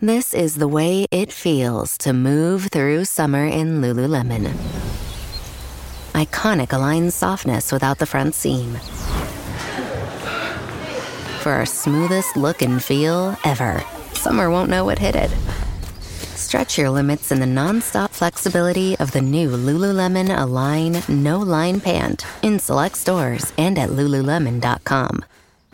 This is the way it feels to move through summer in Lululemon. Iconic Align softness without the front seam. For our smoothest look and feel ever, summer won't know what hit it. Stretch your limits in the non-stop flexibility of the new Lululemon Align No-Line Pant in select stores and at Lululemon.com.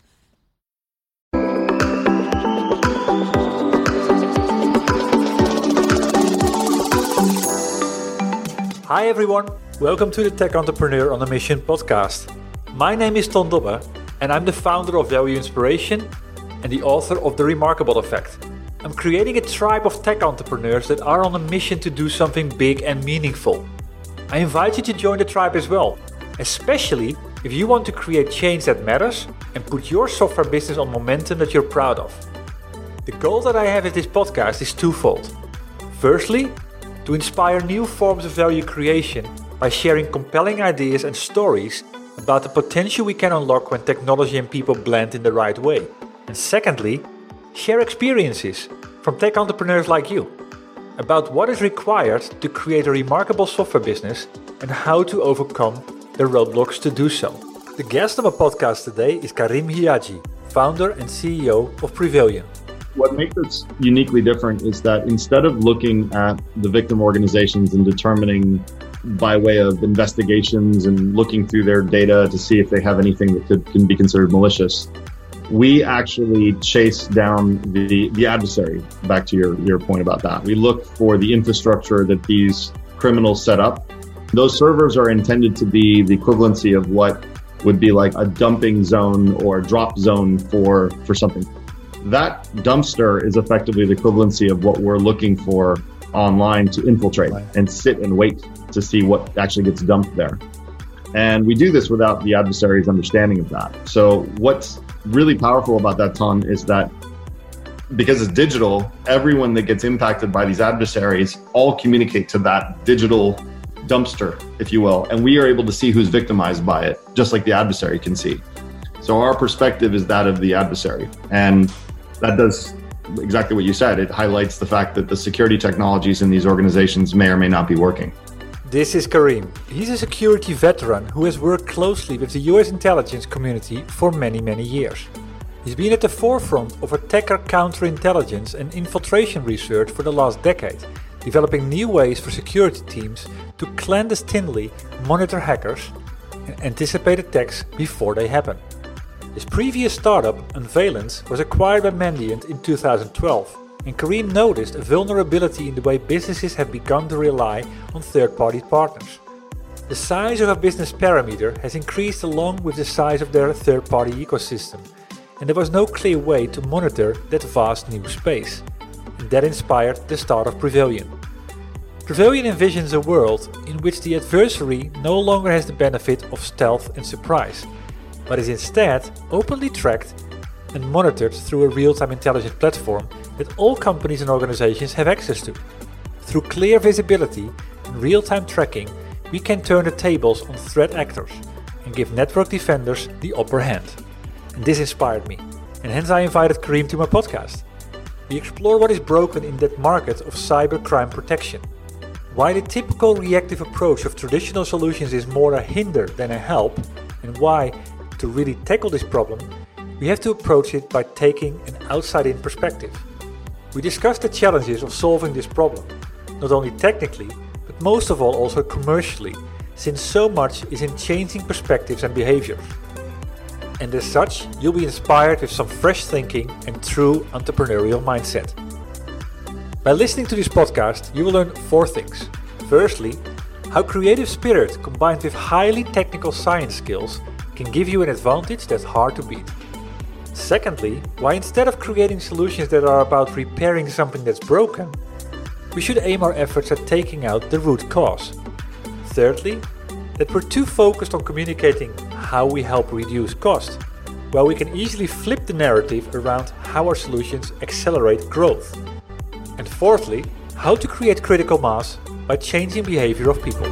Hi everyone, welcome to the Tech Entrepreneur on a Mission podcast. My name is Ton Dobbe and I'm the founder of Value Inspiration and the author of The Remarkable Effect. I'm creating a tribe of tech entrepreneurs that are on a mission to do something big and meaningful. I invite you to join the tribe as well, especially if you want to create change that matters and put your software business on momentum that you're proud of. The goal that I have with this podcast is twofold. Firstly, to inspire new forms of value creation by sharing compelling ideas and stories about the potential we can unlock when technology and people blend in the right way. And secondly, share experiences from tech entrepreneurs like you about what is required to create a remarkable software business and how to overcome the roadblocks to do so. The guest on my podcast today is Karim Hiaji, founder and CEO of Previllion. What makes us uniquely different is that instead of looking at the victim organizations and determining by way of investigations and looking through their data to see if they have anything that can be considered malicious, we actually chase down the adversary, back to your point about that. We look for the infrastructure that these criminals set up. Those servers are intended to be the equivalency of what would be like a dumping zone or a drop zone for something. That dumpster is effectively the equivalency of what we're looking for online to infiltrate and sit and wait to see what actually gets dumped there. And we do this without the adversary's understanding of that. So what's really powerful about that, Ton, is that because it's digital, everyone that gets impacted by these adversaries all communicate to that digital dumpster, if you will. And we are able to see who's victimized by it, just like the adversary can see. So our perspective is that of the adversary. And that does exactly what you said. It highlights the fact that the security technologies in these organizations may or may not be working. This is Karim. He's a security veteran who has worked closely with the US intelligence community for many, many years. He's been at the forefront of attacker counterintelligence and infiltration research for the last decade, developing new ways for security teams to clandestinely monitor hackers and anticipate attacks before they happen. His previous startup, Unveilance, was acquired by Mandiant in 2012. And Karim noticed a vulnerability in the way businesses have begun to rely on third-party partners. The size of a business parameter has increased along with the size of their third-party ecosystem, and there was no clear way to monitor that vast new space. And that inspired the start of Previllion. Previllion envisions a world in which the adversary no longer has the benefit of stealth and surprise, but is instead openly tracked and monitored through a real-time intelligence platform that all companies and organizations have access to. Through clear visibility and real-time tracking, we can turn the tables on threat actors and give network defenders the upper hand. And this inspired me, and hence I invited Karim to my podcast. We explore what is broken in that market of cybercrime protection, why the typical reactive approach of traditional solutions is more a hinder than a help, and why, to really tackle this problem, we have to approach it by taking an outside-in perspective. We discussed the challenges of solving this problem, not only technically, but most of all also commercially, since so much is in changing perspectives and behaviors. And as such, you'll be inspired with some fresh thinking and true entrepreneurial mindset. By listening to this podcast, you will learn 4 things. Firstly, how creative spirit combined with highly technical science skills can give you an advantage that's hard to beat. Secondly, why instead of creating solutions that are about repairing something that's broken, we should aim our efforts at taking out the root cause. Thirdly, that we're too focused on communicating how we help reduce cost, while we can easily flip the narrative around how our solutions accelerate growth. And fourthly, how to create critical mass by changing behavior of people.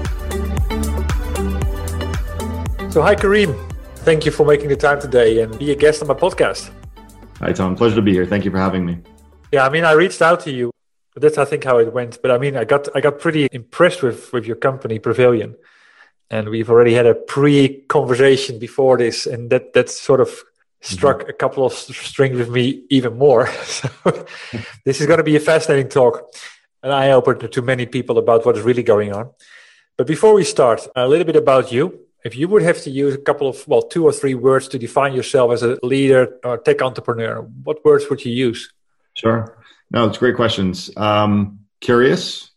So hi Karim, thank you for making the time today and be a guest on my podcast. Hi Tom, pleasure to be here. Thank you for having me. Yeah, I mean, I reached out to you. That's, I think, how it went. But I mean, I got pretty impressed with your company, Pavilion. And we've already had a pre-conversation before this, and that sort of struck a couple of strings with me even more. So this is going to be a fascinating talk, an eye-opener to many people about what is really going on. But before we start, a little bit about you. If you would have to use a couple of, 2 or 3 words to define yourself as a leader or tech entrepreneur, what words would you use? Sure. No, it's great questions. Curious,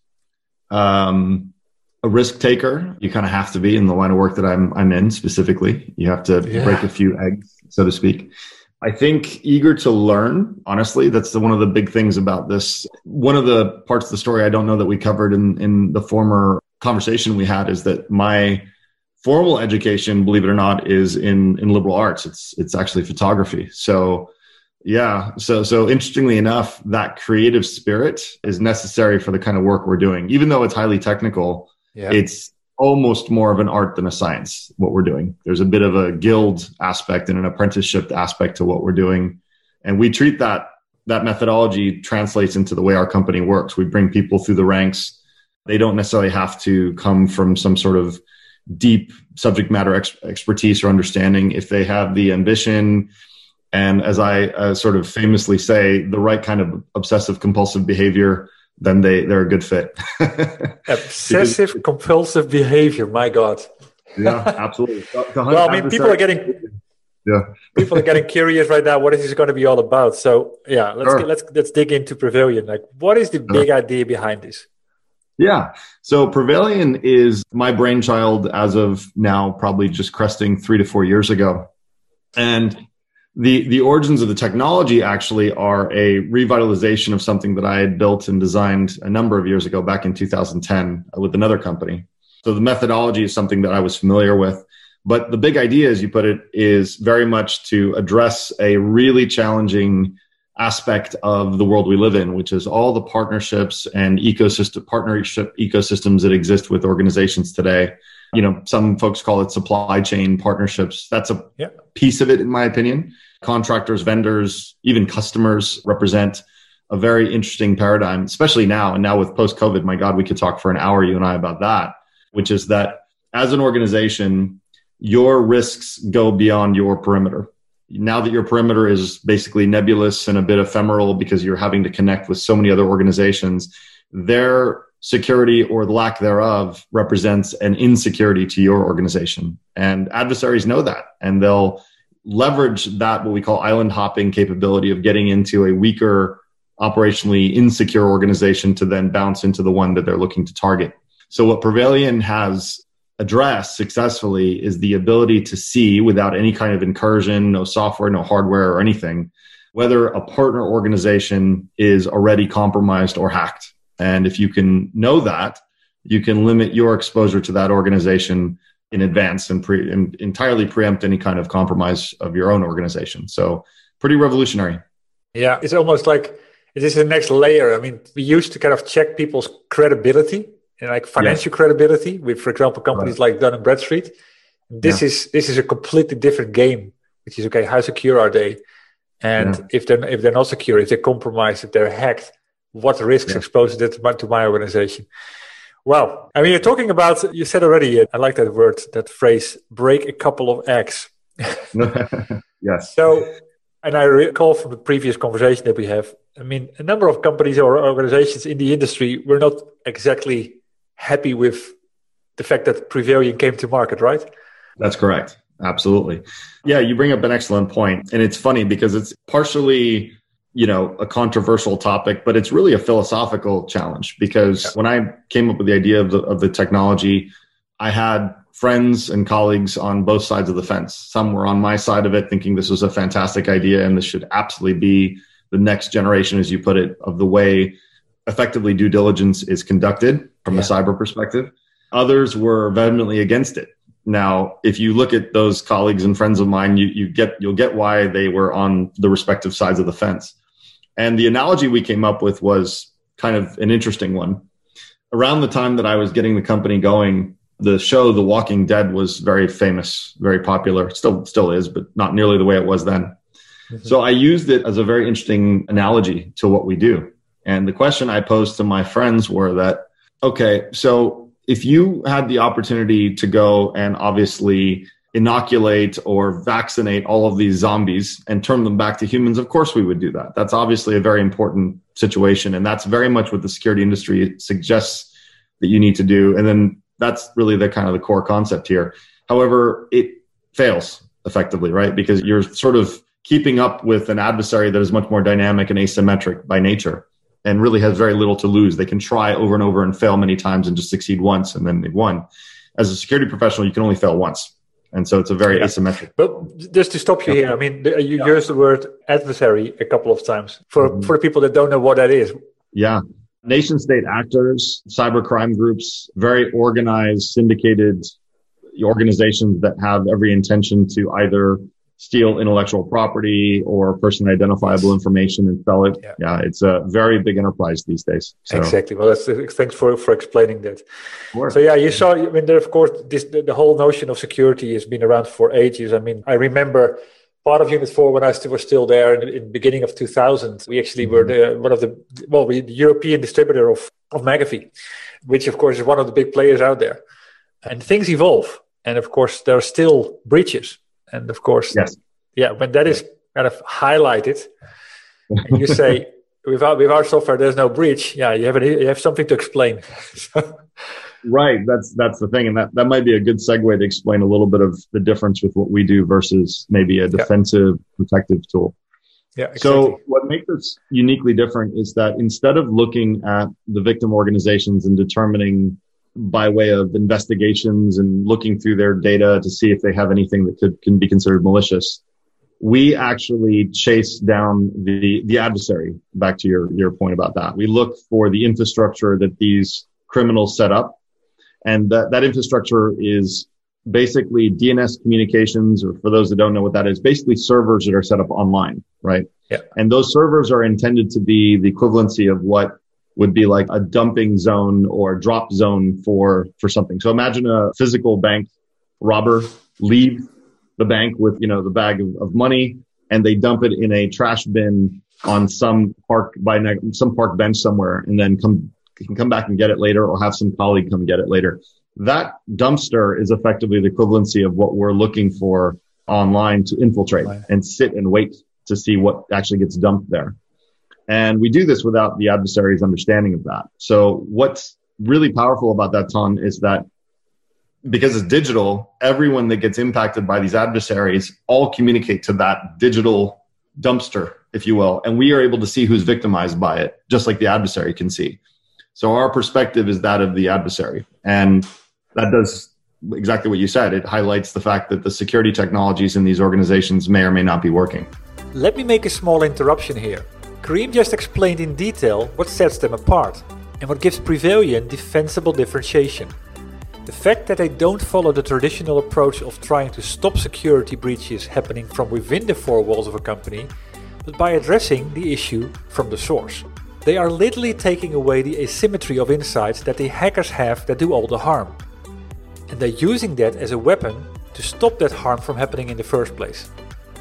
a risk taker. You kind of have to be in the line of work that I'm in specifically. You have to break a few eggs, so to speak. I think eager to learn. Honestly, that's one of the big things about this. One of the parts of the story I don't know that we covered in the former conversation we had is that my formal education, believe it or not, is in liberal arts. It's actually photography. So yeah. So interestingly enough, that creative spirit is necessary for the kind of work we're doing. Even though it's highly technical, it's almost more of an art than a science, what we're doing. There's a bit of a guild aspect and an apprenticeship aspect to what we're doing. And we treat that methodology translates into the way our company works. We bring people through the ranks. They don't necessarily have to come from some sort of deep subject matter expertise or understanding. If they have the ambition, and as I sort of famously say, the right kind of obsessive compulsive behavior, then they're a good fit. Obsessive compulsive behavior, my God. Yeah, absolutely. Well, I mean, people are getting curious right now. What is this going to be all about? So yeah, let's dig into Pavilion. Like, what is the big idea behind this? Yeah. So Pavilion is my brainchild as of now, probably just cresting 3 to 4 years ago. And the origins of the technology actually are a revitalization of something that I had built and designed a number of years ago, back in 2010 with another company. So the methodology is something that I was familiar with. But the big idea, as you put it, is very much to address a really challenging aspect of the world we live in, which is all the partnerships and partnership ecosystems that exist with organizations today. You know, some folks call it supply chain partnerships. That's a piece of it, in my opinion. Contractors, vendors, even customers represent a very interesting paradigm, especially now. And now with post-COVID, my God, we could talk for an hour, you and I, about that, which is that as an organization, your risks go beyond your perimeter. Now that your perimeter is basically nebulous and a bit ephemeral because you're having to connect with so many other organizations, their security or the lack thereof represents an insecurity to your organization. And adversaries know that, and they'll leverage that, what we call island hopping capability of getting into a weaker, operationally insecure organization to then bounce into the one that they're looking to target. So what Pavilion has addressed successfully is the ability to see, without any kind of incursion, no software, no hardware or anything, whether a partner organization is already compromised or hacked. And if you can know that, you can limit your exposure to that organization in advance and entirely preempt any kind of compromise of your own organization. So pretty revolutionary. Yeah, it's almost like it is the next layer. I mean, we used to kind of check people's credibility and like financial credibility with, for example, companies like Dun & Bradstreet. This is a completely different game, which is, okay, how secure are they? And if they're not secure, if they're compromised, if they're hacked, what risks expose that to my organization? Well, I mean, you're talking about, you said already, I like that word, that phrase, break a couple of eggs. Yes. So, and I recall from the previous conversation that we have, I mean, a number of companies or organizations in the industry were not exactly happy with the fact that Pavilion came to market, right? That's correct. Absolutely. Yeah, you bring up an excellent point. And it's funny because it's partially, a controversial topic, but it's really a philosophical challenge, because when I came up with the idea of the technology, I had friends and colleagues on both sides of the fence. Some were on my side of it, thinking this was a fantastic idea and this should absolutely be the next generation, as you put it, of the way effectively due diligence is conducted from a cyber perspective. Others were vehemently against it. Now, if you look at those colleagues and friends of mine, you'll get why they were on the respective sides of the fence. And the analogy we came up with was kind of an interesting one. Around the time that I was getting the company going, the show The Walking Dead was very famous, very popular. Still is, but not nearly the way it was then. So I used it as a very interesting analogy to what we do. And the question I posed to my friends were that, okay, so if you had the opportunity to go and obviously inoculate or vaccinate all of these zombies and turn them back to humans, of course we would do that. That's obviously a very important situation. And that's very much what the security industry suggests that you need to do. And then that's really the kind of the core concept here. However, it fails effectively, right? Because you're sort of keeping up with an adversary that is much more dynamic and asymmetric by nature and really has very little to lose. They can try over and over and fail many times and just succeed once and then they've won. As a security professional, you can only fail once. And so it's a very asymmetric. But just to stop you here, I mean, you used the word adversary a couple of times for the people that don't know what that is. Yeah. Nation state actors, cybercrime groups, very organized, syndicated organizations that have every intention to either steal intellectual property or personally identifiable information and sell it. Yeah, it's a very big enterprise these days. So. Exactly. Well, thanks for explaining that. Sure. So yeah, you saw, I mean, there, of course, the whole notion of security has been around for ages. I mean, I remember part of Unit 4 when I was still there in the beginning of 2000. We actually were the European distributor of McAfee, which of course is one of the big players out there. And things evolve. And of course, there are still breaches. And of course, when that is kind of highlighted, and you say, with our software, there's no breach. Yeah, you have something to explain. Right. That's the thing. And that might be a good segue to explain a little bit of the difference with what we do versus maybe a defensive protective tool. Yeah, exactly. So what makes us uniquely different is that instead of looking at the victim organizations and determining by way of investigations and looking through their data to see if they have anything that can be considered malicious, we actually chase down the adversary. Back to your point about that. We look for the infrastructure that these criminals set up. And that infrastructure is basically DNS communications, or for those that don't know what that is, basically servers that are set up online, right? Yeah. And those servers are intended to be the equivalency of what would be like a dumping zone or drop zone for something. So imagine a physical bank robber leave the bank with, the bag of money, and they dump it in a trash bin on some park bench somewhere, and then can come back and get it later, or have some colleague come get it later. That dumpster is effectively the equivalency of what we're looking for online to infiltrate and sit and wait to see what actually gets dumped there. And we do this without the adversary's understanding of that. So what's really powerful about that, Ton, is that because it's digital, everyone that gets impacted by these adversaries all communicate to that digital dumpster, if you will. And we are able to see who's victimized by it, just like the adversary can see. So our perspective is that of the adversary. And that does exactly what you said. It highlights the fact that the security technologies in these organizations may or may not be working. Let me make a small interruption here. Kareem just explained in detail what sets them apart and what gives Prevalion defensible differentiation. The fact that they don't follow the traditional approach of trying to stop security breaches happening from within the four walls of a company, but by addressing the issue from the source. They are literally taking away the asymmetry of insights that the hackers have that do all the harm. And they're using that as a weapon to stop that harm from happening in the first place.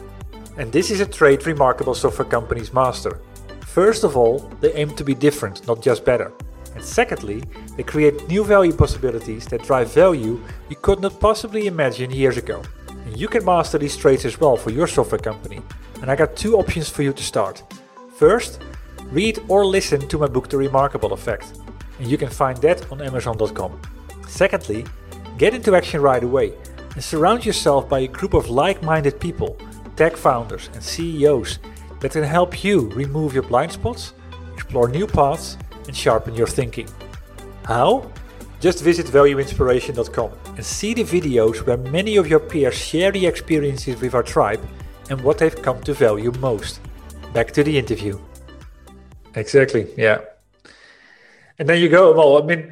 And this is a trait remarkable software companies master. First of all, they aim to be different, not just better. And secondly, they create new value possibilities that drive value you could not possibly imagine years ago. And you can master these traits as well for your software company. And I got two options for you to start. First, read or listen to my book, The Remarkable Effect. And you can find that on Amazon.com. Secondly, get into action right away and surround yourself by a group of like-minded people, tech founders and CEOs that can help you remove your blind spots, explore new paths, and sharpen your thinking. How? Just visit valueinspiration.com and see the videos where many of your peers share the experiences with our tribe and what they've come to value most. Back to the interview. Exactly, yeah. And then you go, well, I mean,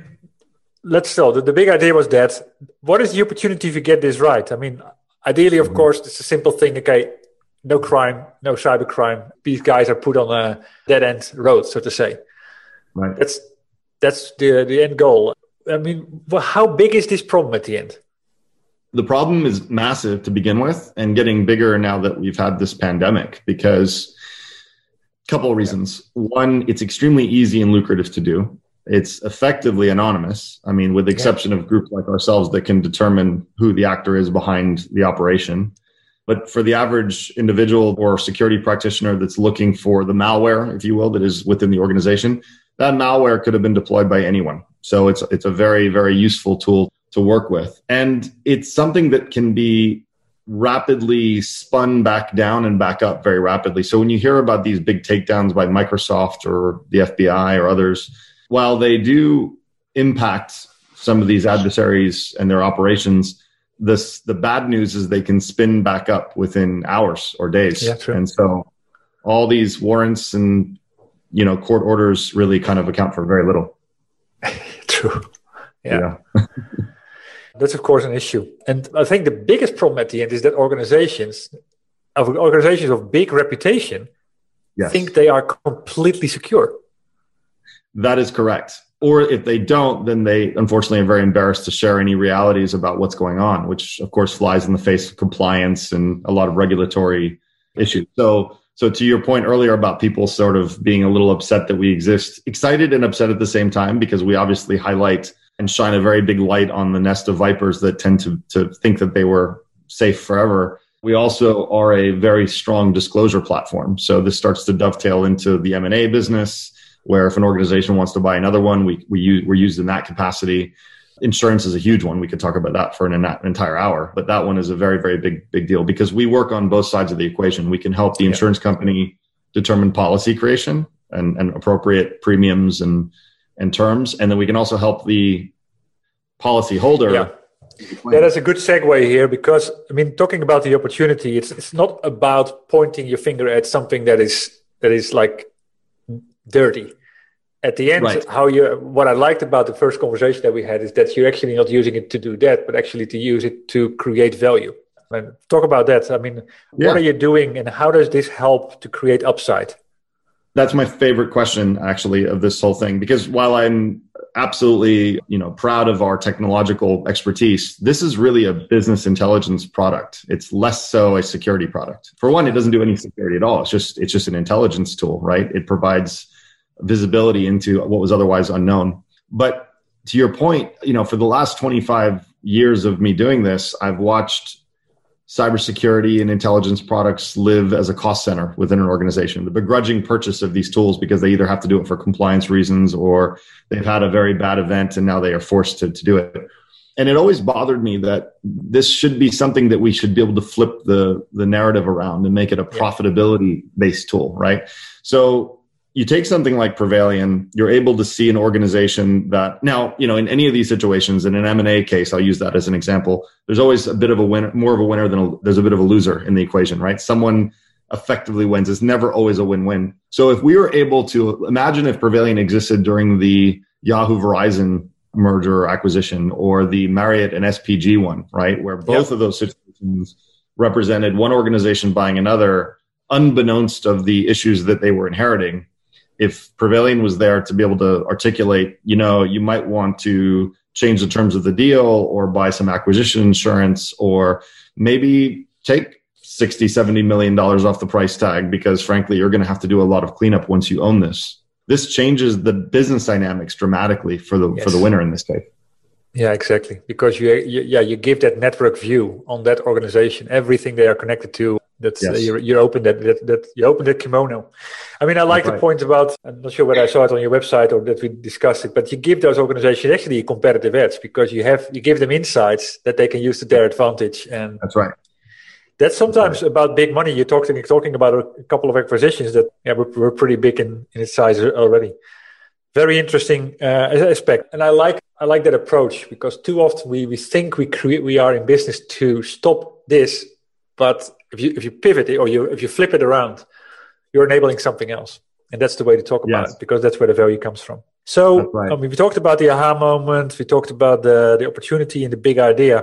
the big idea was that, what is the opportunity if you get this right? I mean, ideally, of course, it's a simple thing, okay, no crime, no cybercrime. These guys are put on a dead-end road, so to say. Right. That's the end goal. I mean, how big is this problem at the end? The problem is massive to begin with and getting bigger now that we've had this pandemic, because a couple of reasons. One, it's extremely easy and lucrative to do. It's effectively anonymous. I mean, with the exception of groups like ourselves that can determine who the actor is behind the operation. But for the average individual or security practitioner that's looking for the malware, if you will, that is within the organization, that malware could have been deployed by anyone. So it's a very, very useful tool to work with. And it's something that can be rapidly spun back down and back up very rapidly. So when you hear about these big takedowns by Microsoft or the FBI or others, while they do impact some of these adversaries and their operations, the bad news is they can spin back up within hours or days. Yeah, true. And so all these warrants and court orders really kind of account for very little. True. Yeah. That's, of course, an issue. And I think the biggest problem at the end is that organizations of big reputation think they are completely secure. That is correct. Or if they don't, then they unfortunately are very embarrassed to share any realities about what's going on, which, of course, flies in the face of compliance and a lot of regulatory issues. So to your point earlier about people sort of being a little upset that we exist, excited and upset at the same time, because we obviously highlight and shine a very big light on the nest of vipers that tend to think that they were safe forever. We also are a very strong disclosure platform. So this starts to dovetail into the M&A business, where if an organization wants to buy another one, we're used in that capacity. Insurance is a huge one. We could talk about that for an entire hour, but that one is a very, very big deal because we work on both sides of the equation. We can help the insurance company determine policy creation and appropriate premiums and terms. And then we can also help the policy holder. Yeah, that's a good segue here, because I mean, talking about the opportunity, it's not about pointing your finger at something that is like dirty. At the end, what I liked about the first conversation that we had is that you're actually not using it to do that, but actually to use it to create value. And talk about that. I mean, what are you doing and how does this help to create upside? That's my favorite question, actually, of this whole thing, because while I'm absolutely, proud of our technological expertise, this is really a business intelligence product. It's less so a security product. For one, it doesn't do any security at all. It's just an intelligence tool, right? It provides visibility into what was otherwise unknown. But to your point, for the last 25 years of me doing this, I've watched cybersecurity and intelligence products live as a cost center within an organization. The begrudging purchase of these tools because they either have to do it for compliance reasons or they've had a very bad event and now they are forced to do it. And it always bothered me that this should be something that we should be able to flip the narrative around and make it a profitability-based tool, right? So you take something like Prevailion, you're able to see an organization that now, in any of these situations, in an M&A case, I'll use that as an example, there's always a bit of a winner, more of a winner than there's a bit of a loser in the equation, right? Someone effectively wins. It's never always a win-win. So if we were able to imagine if Prevailion existed during the Yahoo Verizon merger or acquisition or the Marriott and SPG one, right? Where both of those situations represented one organization buying another, unbeknownst of the issues that they were inheriting. If Prevailion was there to be able to articulate, you might want to change the terms of the deal or buy some acquisition insurance or maybe take $60-70 million off the price tag because frankly, you're going to have to do a lot of cleanup once you own this. This changes the business dynamics dramatically for the winner in this case. Yeah, exactly. Because you give that network view on that organization, everything they are connected to. That's you open that kimono. I mean, I like the point about, I'm not sure whether I saw it on your website or that we discussed it, but you give those organizations actually a competitive edge because you give them insights that they can use to their advantage. And that's right. That's sometimes about big money. You're talking about a couple of acquisitions that were pretty big in its size already. Very interesting aspect, and I like that approach because too often we think we are in business to stop this, but if you pivot it or if you flip it around, you're enabling something else, and that's the way to talk about it because that's where the value comes from. So we talked about the aha moment, we talked about the opportunity and the big idea.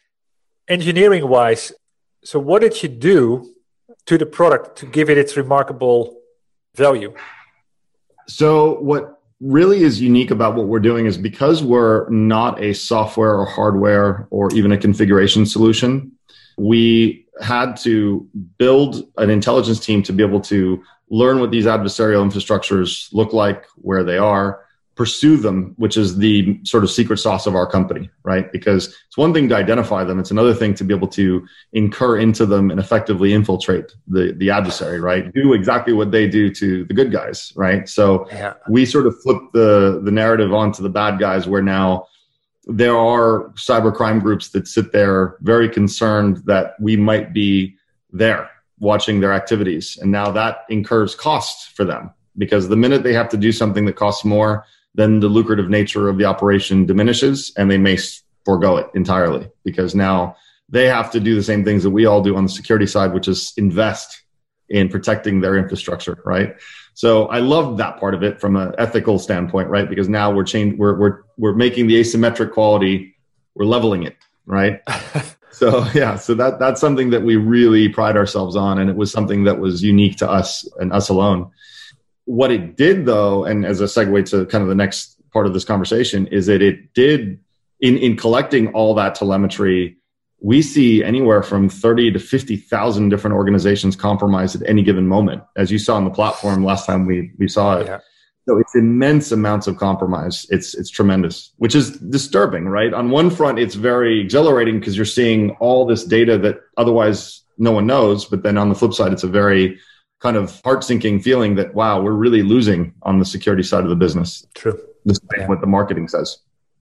Engineering wise, so what did you do to the product to give it its remarkable value? So what really is unique about what we're doing is because we're not a software or hardware or even a configuration solution, we had to build an intelligence team to be able to learn what these adversarial infrastructures look like, where they are, pursue them, which is the sort of secret sauce of our company, right? Because it's one thing to identify them. It's another thing to be able to incur into them and effectively infiltrate the adversary, right? Do exactly what they do to the good guys, right? So we sort of flip the narrative onto the bad guys, where now there are cybercrime groups that sit there very concerned that we might be there watching their activities. And now that incurs costs for them, because the minute they have to do something that costs more, then the lucrative nature of the operation diminishes and they may forego it entirely, because now they have to do the same things that we all do on the security side, which is invest in protecting their infrastructure, right? So I love that part of it from an ethical standpoint, right? Because now we're making the asymmetric quality, we're leveling it, right? So that's something that we really pride ourselves on, and it was something that was unique to us and us alone. What it did, though, and as a segue to kind of the next part of this conversation, is that it did, in collecting all that telemetry, we see anywhere from 30 to 50,000 different organizations compromised at any given moment, as you saw on the platform last time we saw it. Yeah. So it's immense amounts of compromise. It's tremendous, which is disturbing, right? On one front, it's very exhilarating because you're seeing all this data that otherwise no one knows. But then on the flip side, it's a very kind of heart-sinking feeling that, wow, we're really losing on the security side of the business. True. Despite what the marketing says.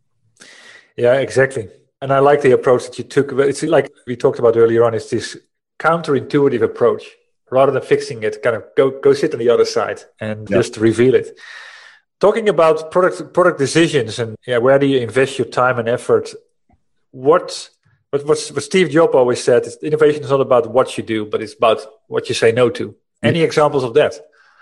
Yeah, exactly. And I like the approach that you took. It's like we talked about earlier on, it's this counterintuitive approach. Rather than fixing it, kind of go sit on the other side and just reveal it. Talking about product decisions and where do you invest your time and effort? What Steve Jobs always said is innovation is not about what you do, but it's about what you say no to. Any examples of that?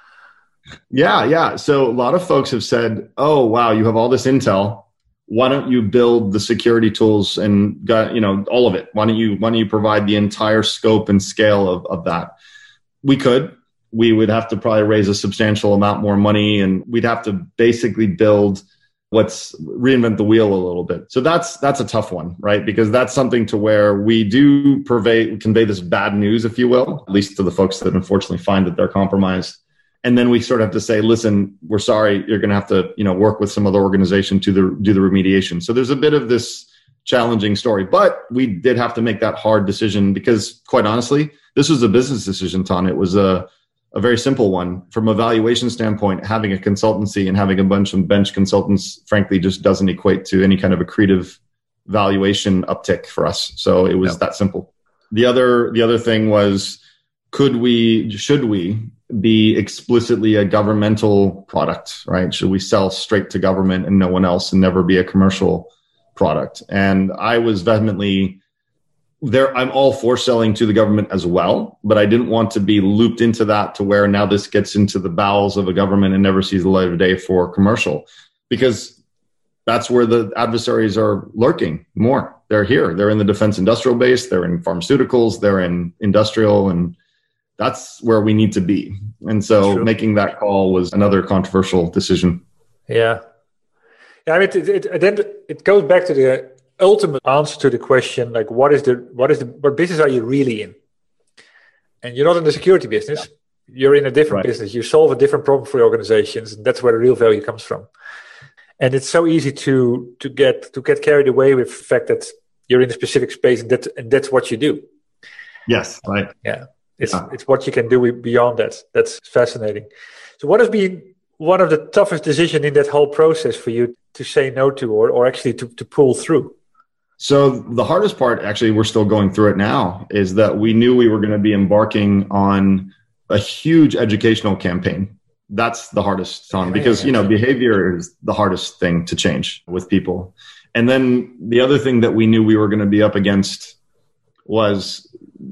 Yeah. So a lot of folks have said, "Oh, wow, you have all this intel. Why don't you build the security tools and all of it? Why don't you provide the entire scope and scale of that?" We could. We would have to probably raise a substantial amount more money, and we'd have to basically reinvent the wheel a little bit. So that's a tough one, right? Because that's something to where we do convey this bad news, if you will, at least to the folks that unfortunately find that they're compromised. And then we sort of have to say, listen, we're sorry, you're going to have to, work with some other organization to do the remediation. So there's a bit of this challenging story, but we did have to make that hard decision because, quite honestly, this was a business decision, Ton. It was a very simple one. From a valuation standpoint, having a consultancy and having a bunch of bench consultants, frankly, just doesn't equate to any kind of accretive valuation uptick for us. So it was that simple. The other thing was, should we be explicitly a governmental product, right? Should we sell straight to government and no one else and never be a commercial product? And I was vehemently there. I'm all for selling to the government as well, but I didn't want to be looped into that to where now this gets into the bowels of a government and never sees the light of day for commercial, because that's where the adversaries are lurking more. They're here. They're in the defense industrial base. They're in pharmaceuticals. They're in industrial, and that's where we need to be. And so making that call was another controversial decision. Yeah. I mean, it goes back to the ultimate answer to the question, like, what business are you really in? And you're not in the security business. You're in a different business. You solve a different problem for your organizations, and that's where the real value comes from. And it's so easy to get carried away with the fact that you're in a specific space and that's what you do. Yes, right. Yeah. It's what you can do beyond that. That's fascinating. So what has been one of the toughest decisions in that whole process for you to say no to, or actually to pull through? So the hardest part, actually, we're still going through it now, is that we knew we were going to be embarking on a huge educational campaign. That's the hardest one, because, behavior is the hardest thing to change with people. And then the other thing that we knew we were going to be up against was,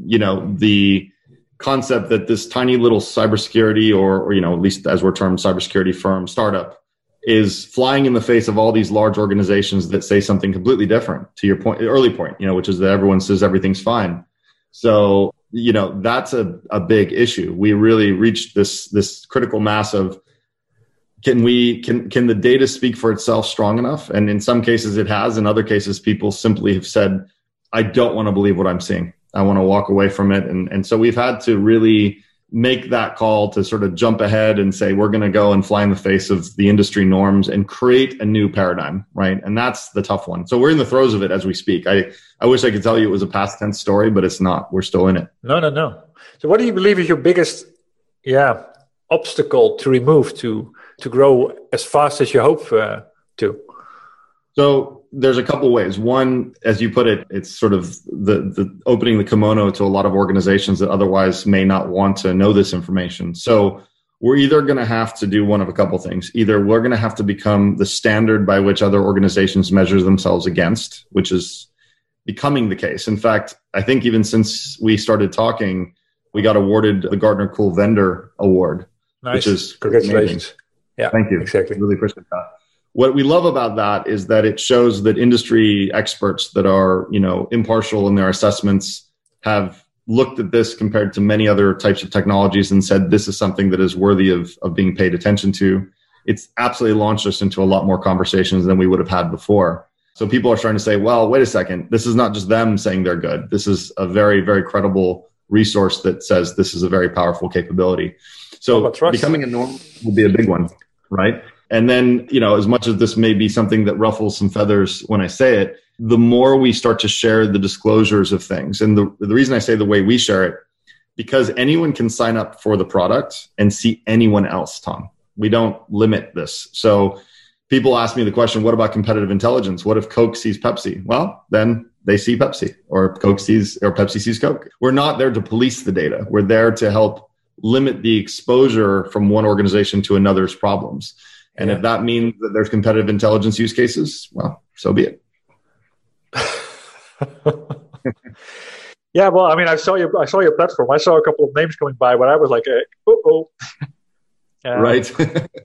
the concept that this tiny little cybersecurity or at least as we're termed cybersecurity firm startup is flying in the face of all these large organizations that say something completely different, to your early point, which is that everyone says everything's fine. So, that's a big issue. We really reached this critical mass of can the data speak for itself strong enough? And in some cases it has. In other cases, people simply have said, I don't want to believe what I'm seeing. I want to walk away from it. And so we've had to really make that call to sort of jump ahead and say, we're going to go and fly in the face of the industry norms and create a new paradigm, right? And that's the tough one. So we're in the throes of it as we speak. I wish I could tell you it was a past tense story, but it's not. We're still in it. No. So what do you believe is your biggest, obstacle to remove to grow as fast as you hope to? So there's a couple ways. One, as you put it, it's sort of the opening the kimono to a lot of organizations that otherwise may not want to know this information. So we're either going to have to do one of a couple things. Either we're going to have to become the standard by which other organizations measure themselves against, which is becoming the case. In fact, I think even since we started talking, we got awarded the Gartner Cool Vendor Award, nice. Which is congratulations. Amazing. Yeah, thank you. Exactly. Really appreciate that. What we love about that is that it shows that industry experts that are, impartial in their assessments have looked at this compared to many other types of technologies and said, this is something that is worthy of being paid attention to. It's absolutely launched us into a lot more conversations than we would have had before. So people are starting to say, well, wait a second, this is not just them saying they're good. This is a very, very credible resource that says this is a very powerful capability. So becoming a norm will be a big one, right? And then, as much as this may be something that ruffles some feathers when I say it, the more we start to share the disclosures of things. And the reason I say the way we share it, because anyone can sign up for the product and see anyone else, Tom. We don't limit this. So people ask me the question, what about competitive intelligence? What if Coke sees Pepsi? Well, then they see Pepsi, or Pepsi sees Coke. We're not there to police the data. We're there to help limit the exposure from one organization to another's problems. And if that means that there's competitive intelligence use cases, well, so be it. Yeah, well, I mean, I saw your platform. I saw a couple of names coming by, but I was like, right.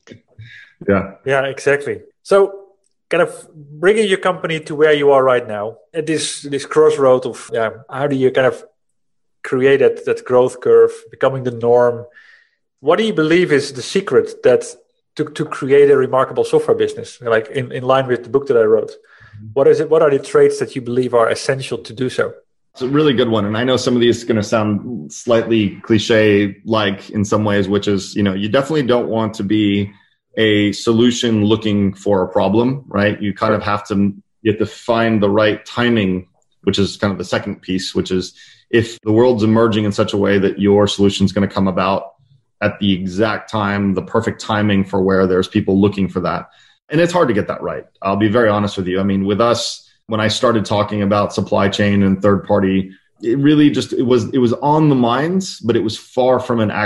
Yeah, exactly. So kind of bringing your company to where you are right now at this crossroad of how do you kind of create that growth curve, becoming the norm? What do you believe is the secret that to create a remarkable software business, like in line with the book that I wrote? What is it? What are the traits that you believe are essential to do so? It's a really good one. And I know some of these are going to sound slightly cliche-like in some ways, which is, you definitely don't want to be a solution looking for a problem, right? You kind of have to find the right timing, which is kind of the second piece, which is if the world's emerging in such a way that your solution is going to come about at the exact time, the perfect timing for where there's people looking for that. And it's hard to get that right. I'll be very honest with you. I mean, with us, when I started talking about supply chain and third party, it really just, it was on the minds, but it was far from an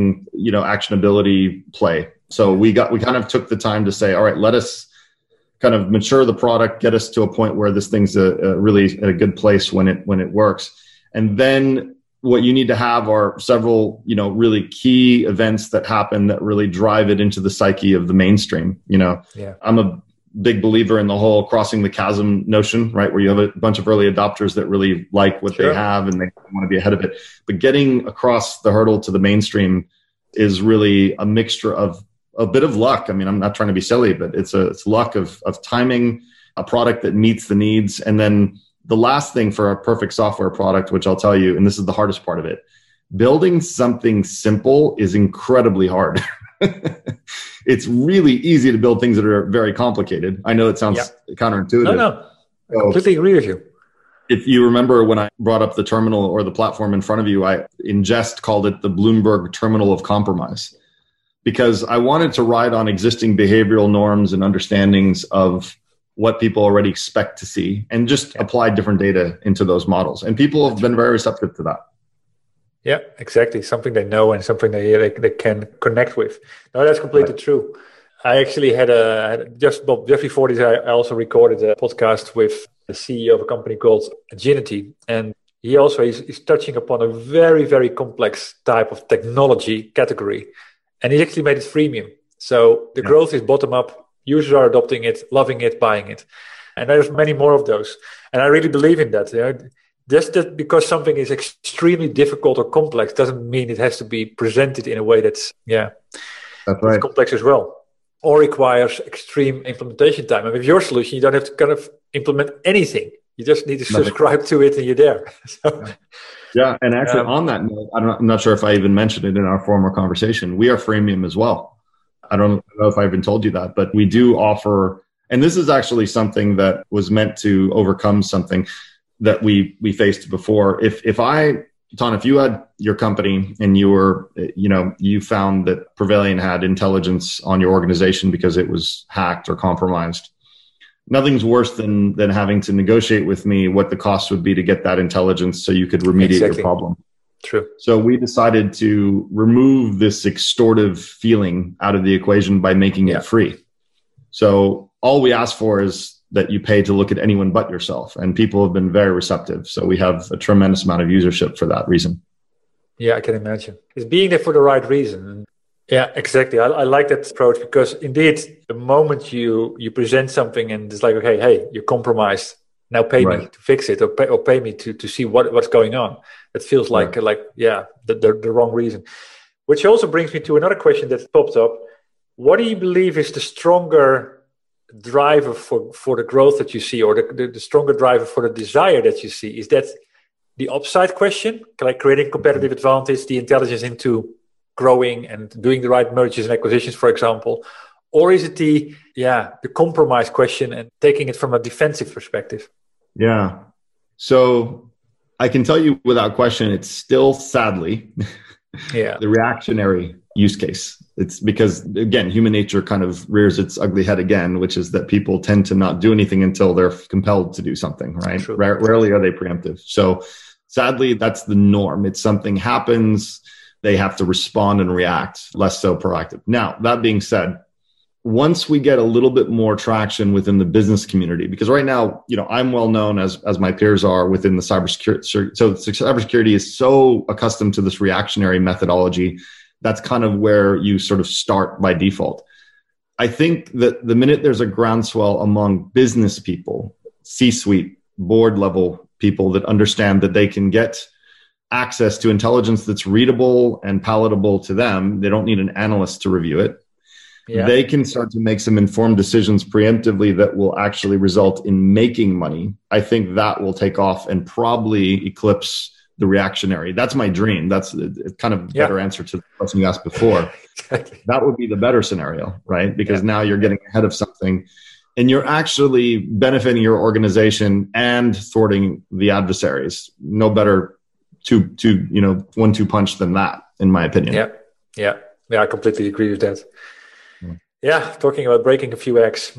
actionability play. So we kind of took the time to say, all right, let us kind of mature the product, get us to a point where this thing's really a good place when it works. And then what you need to have are several, really key events that happen that really drive it into the psyche of the mainstream. I'm a big believer in the whole crossing the chasm notion, right? Where you have a bunch of early adopters that really like what they have and they want to be ahead of it. But getting across the hurdle to the mainstream is really a mixture of a bit of luck. I mean, I'm not trying to be silly, but it's luck of timing, a product that meets the needs, and then the last thing for a perfect software product, which I'll tell you, and this is the hardest part of it, building something simple is incredibly hard. It's really easy to build things that are very complicated. I know it sounds counterintuitive. No, I completely agree with you. If you remember when I brought up the terminal or the platform in front of you, I in jest called it the Bloomberg Terminal of Compromise, because I wanted to ride on existing behavioral norms and understandings of what people already expect to see and just apply different data into those models. And people have been very receptive to that. Yeah, exactly. Something they know and something they can connect with. No, that's completely true. I actually had just before this, I also recorded a podcast with the CEO of a company called Agility. And he also is touching upon a very, very complex type of technology category. And he actually made it freemium. So the growth is bottom up. Users are adopting it, loving it, buying it. And there's many more of those. And I really believe in that. Just that because something is extremely difficult or complex doesn't mean it has to be presented in a way that's right. Complex as well. or requires extreme implementation time. And with your solution, you don't have to kind of implement anything. You just need to subscribe to it and you're there. So, yeah. And actually on that note, I'm not sure if I even mentioned it in our former conversation. We are freemium as well. I don't know if I even told you that, but we do offer, and this is actually something that was meant to overcome something that we faced before. Ton, if you had your company and you found that Prevalient had intelligence on your organization because it was hacked or compromised, nothing's worse than having to negotiate with me what the cost would be to get that intelligence so you could remediate your problem. True. So we decided to remove this extortive feeling out of the equation by making it free. So all we ask for is that you pay to look at anyone but yourself. And people have been very receptive. So we have a tremendous amount of usership for that reason. Yeah, I can imagine. It's being there for the right reason. Yeah, exactly. I like that approach because indeed, the moment you present something and it's like, okay, hey, you're compromised. Now pay me to fix it or pay me to see what's going on. It feels like the wrong reason. Which also brings me to another question that popped up. What do you believe is the stronger driver for the growth that you see, or the stronger driver for the desire that you see? Is that the upside question, like creating competitive advantage, the intelligence into growing and doing the right mergers and acquisitions, for example? Or is it the compromise question and taking it from a defensive perspective? Yeah. So I can tell you without question, it's still sadly the reactionary use case. It's because, again, human nature kind of rears its ugly head again, which is that people tend to not do anything until they're compelled to do something, right? Rarely are they preemptive. So sadly, that's the norm. It's something happens, they have to respond and react, less so proactive. Now, that being said, once we get a little bit more traction within the business community, because right now, I'm well known as my peers are within the cybersecurity. So cybersecurity is so accustomed to this reactionary methodology. That's kind of where you sort of start by default. I think that the minute there's a groundswell among business people, C-suite, board level people that understand that they can get access to intelligence that's readable and palatable to them, they don't need an analyst to review it. Yeah. They can start to make some informed decisions preemptively that will actually result in making money. I think that will take off and probably eclipse the reactionary. That's my dream. That's a kind of better answer to the question you asked before. Exactly. That would be the better scenario, right? Because now you're getting ahead of something and you're actually benefiting your organization and thwarting the adversaries. No better one-two punch than that, in my opinion. Yeah, I completely agree with that. Yeah, talking about breaking a few eggs.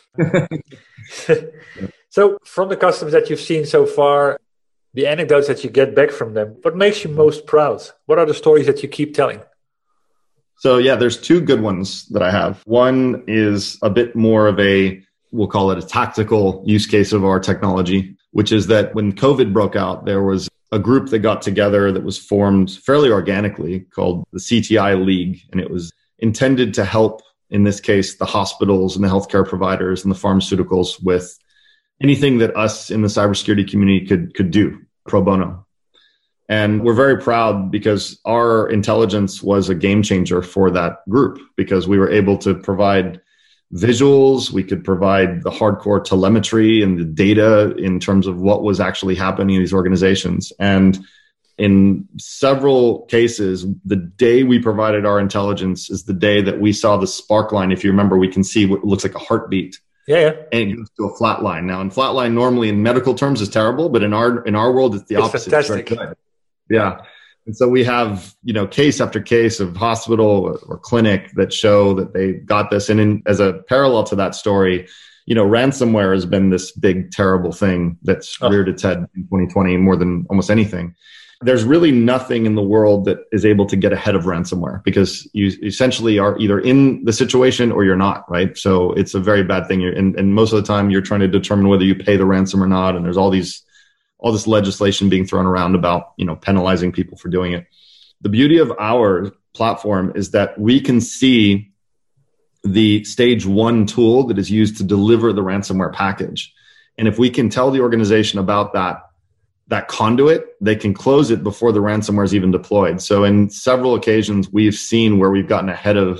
So from the customers that you've seen so far, the anecdotes that you get back from them, what makes you most proud? What are the stories that you keep telling? So there's two good ones that I have. One is a bit more of we'll call it a tactical use case of our technology, which is that when COVID broke out, there was a group that got together that was formed fairly organically called the CTI League. And it was intended to help, in this case, the hospitals and the healthcare providers and the pharmaceuticals with anything that us in the cybersecurity community could do pro bono. And we're very proud because our intelligence was a game changer for that group because we were able to provide visuals, we could provide the hardcore telemetry and the data in terms of what was actually happening in these organizations. And in several cases, the day we provided our intelligence is the day that we saw the spark line. If you remember, we can see what looks like a heartbeat. Yeah. And it goes to a flat line. Now, in flat line, normally in medical terms is terrible, but in our world, it's the opposite. Fantastic. It's very good. Yeah. And so we have, case after case of hospital or clinic that show that they got this. And as a parallel to that story, ransomware has been this big, terrible thing that's reared its head in 2020 more than almost anything. There's really nothing in the world that is able to get ahead of ransomware because you essentially are either in the situation or you're not, right? So it's a very bad thing. And most of the time you're trying to determine whether you pay the ransom or not. And there's all this legislation being thrown around about, penalizing people for doing it. The beauty of our platform is that we can see the stage 1 tool that is used to deliver the ransomware package. And if we can tell the organization about that conduit, they can close it before the ransomware is even deployed. So in several occasions, we've seen where we've gotten ahead of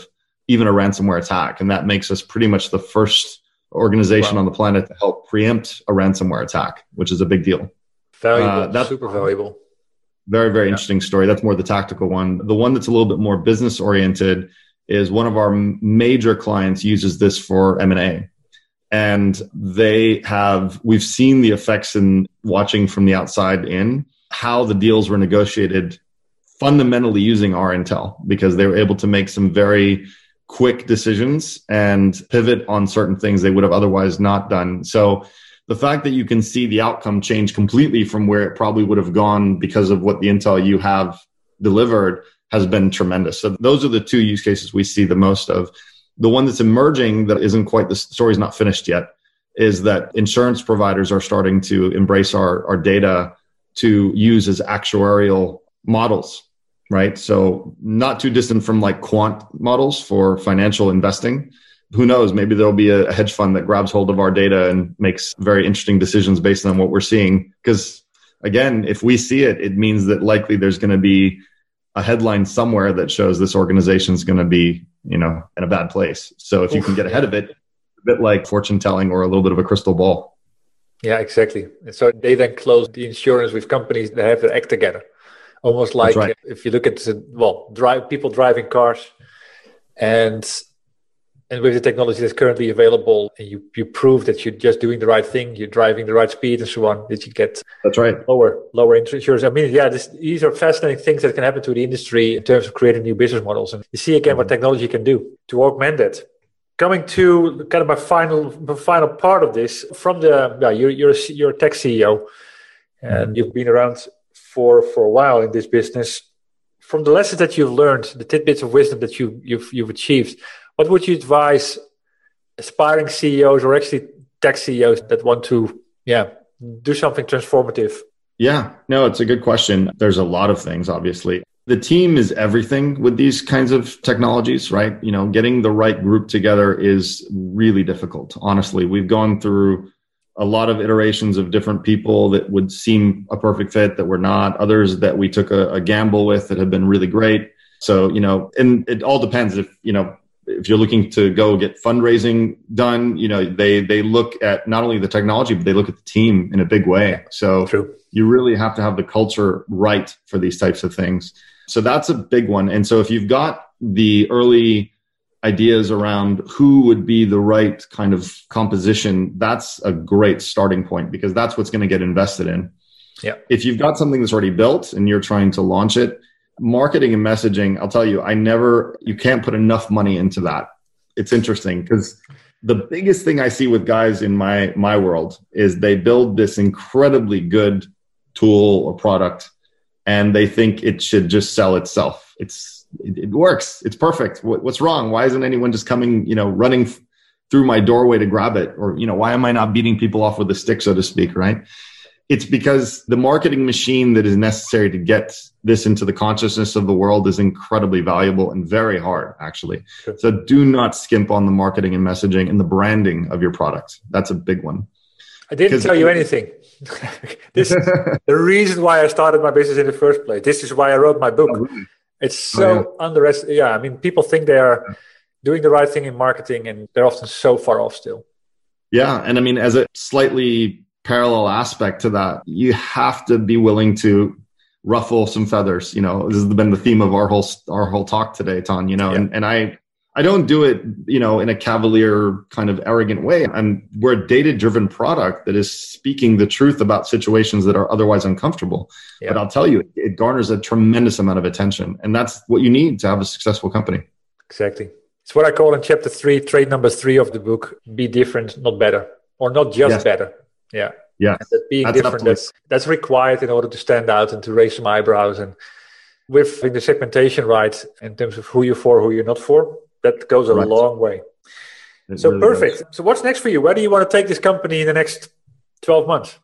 even a ransomware attack. And that makes us pretty much the first organization on the planet to help preempt a ransomware attack, which is a big deal. Valuable, that's super valuable. Very, very interesting story. That's more the tactical one. The one that's a little bit more business oriented is one of our major clients uses this for M&A. And we've seen the effects in watching from the outside in how the deals were negotiated fundamentally using our intel, because they were able to make some very quick decisions and pivot on certain things they would have otherwise not done. So the fact that you can see the outcome change completely from where it probably would have gone because of what the intel you have delivered has been tremendous. So those are the two use cases we see the most of. The one that's emerging that isn't quite, the story's not finished yet, is that insurance providers are starting to embrace our data to use as actuarial models, right? So not too distant from like quant models for financial investing. Who knows? Maybe there'll be a hedge fund that grabs hold of our data and makes very interesting decisions based on what we're seeing. Because again, if we see it, it means that likely there's going to be a headline somewhere that shows this organization is going to be, in a bad place. So if you can get ahead of it, a bit like fortune telling or a little bit of a crystal ball. Yeah, exactly. And so they then close the insurance with companies that have their act together. Almost like if you look at people driving cars and with the technology that's currently available, and you prove that you're just doing the right thing, you're driving the right speed and so on, that you get lower insurance. I mean, these are fascinating things that can happen to the industry in terms of creating new business models. And you see again what technology can do to augment that. Coming to kind of my final part of this, from you're a tech CEO and you've been around for a while in this business. From the lessons that you've learned, the tidbits of wisdom that you've achieved, what would you advise aspiring CEOs or actually tech CEOs that want to do something transformative? Yeah, no, it's a good question. There's a lot of things, obviously. The team is everything with these kinds of technologies, right? Getting the right group together is really difficult. Honestly, we've gone through a lot of iterations of different people that would seem a perfect fit that were not, others that we took a gamble with that have been really great. So, and it all depends if you're looking to go get fundraising done, they look at not only the technology, but they look at the team in a big way. So you really have to have the culture right for these types of things. So that's a big one. And so if you've got the early ideas around who would be the right kind of composition, that's a great starting point because that's what's going to get invested in. Yeah. If you've got something that's already built and you're trying to launch it, marketing and messaging, I'll tell you, you can't put enough money into that. It's interesting because the biggest thing I see with guys in my world is they build this incredibly good tool or product and they think it should just sell itself. It works. It's perfect. What's wrong? Why isn't anyone just coming, running through my doorway to grab it? Or, why am I not beating people off with a stick, so to speak, right? It's because the marketing machine that is necessary to get this into the consciousness of the world is incredibly valuable and very hard, actually. Sure. So do not skimp on the marketing and messaging and the branding of your product. That's a big one. I didn't tell you anything. This is the reason why I started my business in the first place. This is why I wrote my book. Oh, really? It's so underestimated. Yeah, I mean, people think they are doing the right thing in marketing and they're often so far off still. Yeah, and I mean, as a slightly parallel aspect to that, you have to be willing to ruffle some feathers. This has been the theme of our whole talk today, Ton. And I don't do it, in a cavalier kind of arrogant way. We're a data-driven product that is speaking the truth about situations that are otherwise uncomfortable. Yeah. But I'll tell you, it garners a tremendous amount of attention, and that's what you need to have a successful company. Exactly. It's what I call in chapter 3, trait number 3 of the book: be different, not better, or not just better. Yeah. Yeah. That being different, that's required in order to stand out and to raise some eyebrows. And with the segmentation right in terms of who you're for, who you're not for, that goes a long way. So really perfect. Does. So what's next for you? Where do you want to take this company in the next 12 months?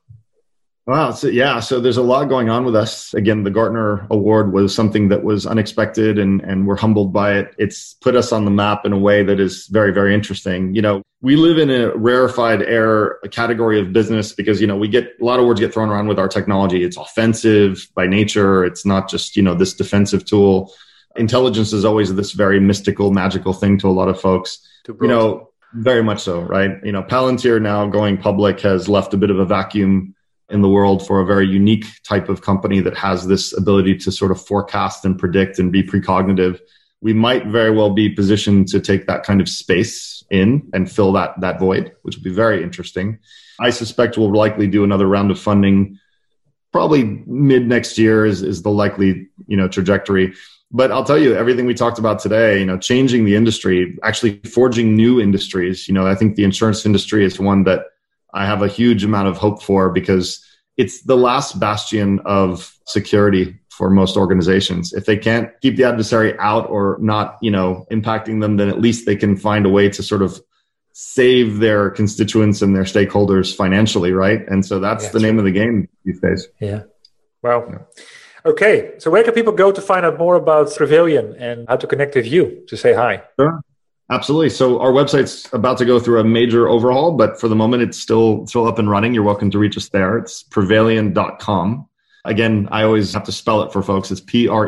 Wow. So there's a lot going on with us. Again, the Gartner Award was something that was unexpected and we're humbled by it. It's put us on the map in a way that is very, very interesting. We live in a rarefied air category of business because, we get a lot of words get thrown around with our technology. It's offensive by nature. It's not just, this defensive tool. Intelligence is always this very mystical, magical thing to a lot of folks. Very much so, right? Palantir now going public has left a bit of a vacuum in the world for a very unique type of company that has this ability to sort of forecast and predict and be precognitive. We might very well be positioned to take that kind of space in and fill that void, which would be very interesting. I suspect we'll likely do another round of funding, probably mid next year is the likely, trajectory. But I'll tell you, everything we talked about today, changing the industry, actually forging new industries. I think the insurance industry is one that I have a huge amount of hope for because it's the last bastion of security for most organizations. If they can't keep the adversary out or not, impacting them, then at least they can find a way to sort of save their constituents and their stakeholders financially, right? And so that's the name of the game these days. Yeah. Wow. Yeah. Okay, so where can people go to find out more about Prevallion and how to connect with you to say hi? Sure, absolutely. So our website's about to go through a major overhaul, but for the moment, it's still up and running. You're welcome to reach us there. It's prevallion.com. Again, I always have to spell it for folks. It's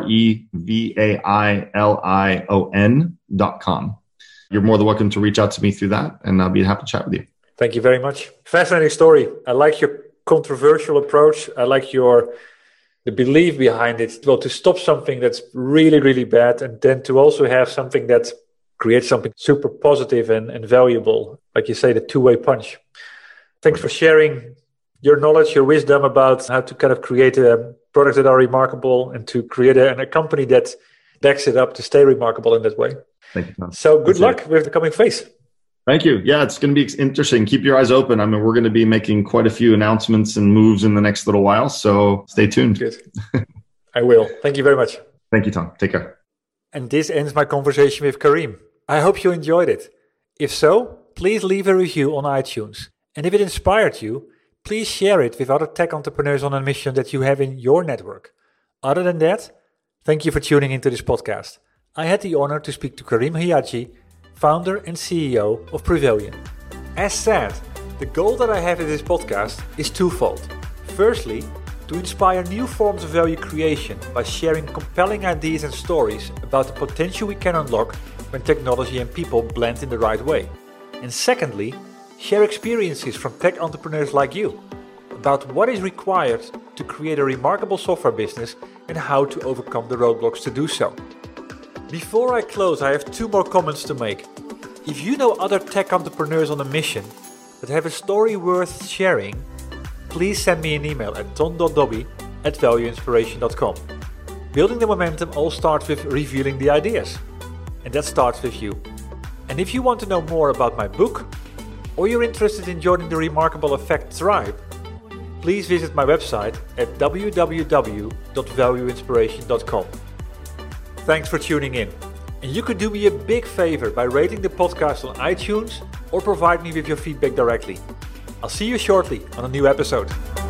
prevailion.com. You're more than welcome to reach out to me through that, and I'll be happy to chat with you. Thank you very much. Fascinating story. I like your controversial approach. I like the belief behind it, to stop something that's really, really bad, and then to also have something that creates something super positive and valuable. Like you say, the two-way punch. Thanks for sharing your knowledge, your wisdom about how to kind of create products that are remarkable and to create a company that backs it up to stay remarkable in that way. Thank you, Tom. So good luck with the coming phase. Thank you. Yeah, it's going to be interesting. Keep your eyes open. I mean, we're going to be making quite a few announcements and moves in the next little while, so stay tuned. Good. I will. Thank you very much. Thank you, Tom. Take care. And this ends my conversation with Karim. I hope you enjoyed it. If so, please leave a review on iTunes. And if it inspired you, please share it with other tech entrepreneurs on a mission that you have in your network. Other than that, thank you for tuning into this podcast. I had the honor to speak to Karim Hiaji, founder and CEO of Prevallion. As said, the goal that I have in this podcast is twofold. Firstly, to inspire new forms of value creation by sharing compelling ideas and stories about the potential we can unlock when technology and people blend in the right way. And secondly, share experiences from tech entrepreneurs like you about what is required to create a remarkable software business and how to overcome the roadblocks to do so. Before I close, I have two more comments to make. If you know other tech entrepreneurs on a mission that have a story worth sharing, please send me an email at ton.dobby@valueinspiration.com. Building the momentum all starts with revealing the ideas. And that starts with you. And if you want to know more about my book, or you're interested in joining the Remarkable Effect tribe, please visit my website at www.valueinspiration.com. Thanks for tuning in. And you could do me a big favor by rating the podcast on iTunes or provide me with your feedback directly. I'll see you shortly on a new episode.